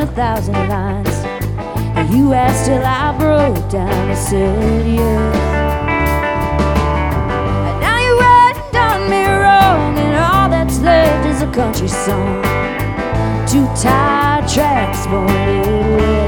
1,000 lines. And you asked till I broke down and said yes. And now you're right and done me wrong, and all that's left is a country song. Two tire tracks for a little